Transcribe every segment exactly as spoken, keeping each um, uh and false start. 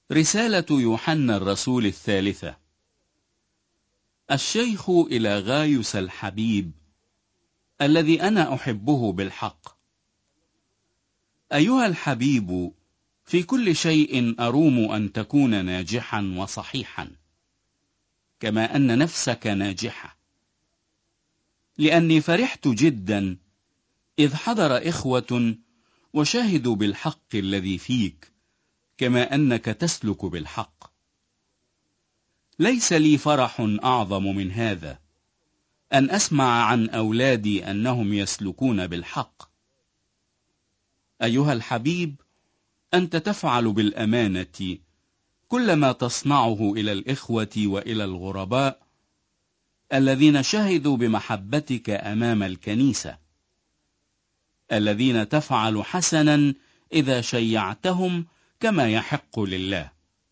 رسالة يوحنا الرسول الثالثة. الشيخ إلى غايوس الحبيب الذي أنا أحبه بالحق. أيها الحبيب، في كل شيء أروم أن تكون ناجحا وصحيحا، كما أن نفسك ناجحة، لأني فرحت جدا إذ حضر إخوة وشاهدوا بالحق الذي فيك، كما أنك تسلك بالحق. ليس لي فرح أعظم من هذا، أن أسمع عن أولادي أنهم يسلكون بالحق. أيها الحبيب، أنت تفعل بالأمانة كل ما تصنعه إلى الإخوة وإلى الغرباء الذين شهدوا بمحبتك أمام الكنيسة، الذين تفعل حسنا إذا شيعتهم كما يحق لله،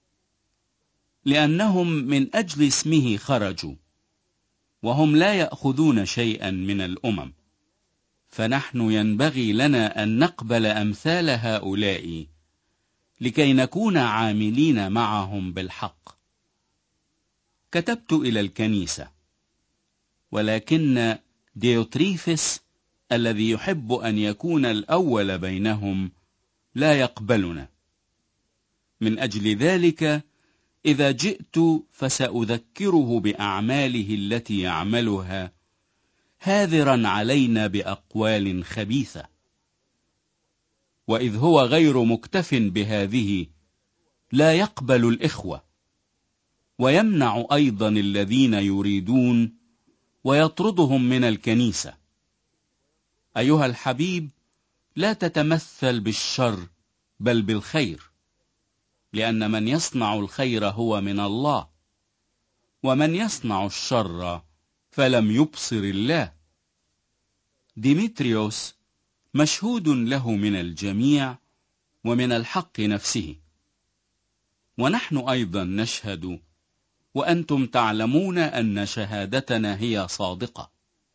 لأنهم من أجل اسمه خرجوا، وهم لا يأخذون شيئا من الأمم، فنحن ينبغي لنا أن نقبل أمثال هؤلاء لكي نكون عاملين معهم بالحق. كتبت إلى الكنيسة، ولكن ديوتريفس الذي يحب أن يكون الأول بينهم لا يقبلنا. من أجل ذلك إذا جئت فسأذكره بأعماله التي يعملها، هاذرا علينا بأقوال خبيثة. وإذ هو غير مكتف بهذه، لا يقبل الإخوة، ويمنع أيضا الذين يريدون، ويطردهم من الكنيسة. أيها الحبيب، لا تتمثل بالشر بل بالخير، لأن من يصنع الخير هو من الله، ومن يصنع الشر فلم يبصر الله. ديمتريوس مشهود له من الجميع ومن الحق نفسه، ونحن أيضا نشهد، وأنتم تعلمون أن شهادتنا هي صادقة.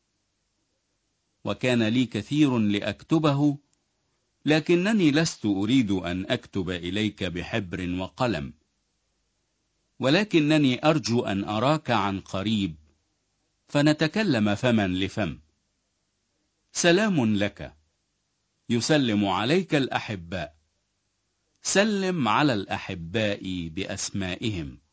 وكان لي كثير لأكتبه، لكنني لست أريد أن أكتب إليك بحبر وقلم، ولكنني أرجو أن أراك عن قريب، فنتكلم فما لفم. سلام لك. يسلم عليك الأحباء. سلم على الأحباء بأسمائهم.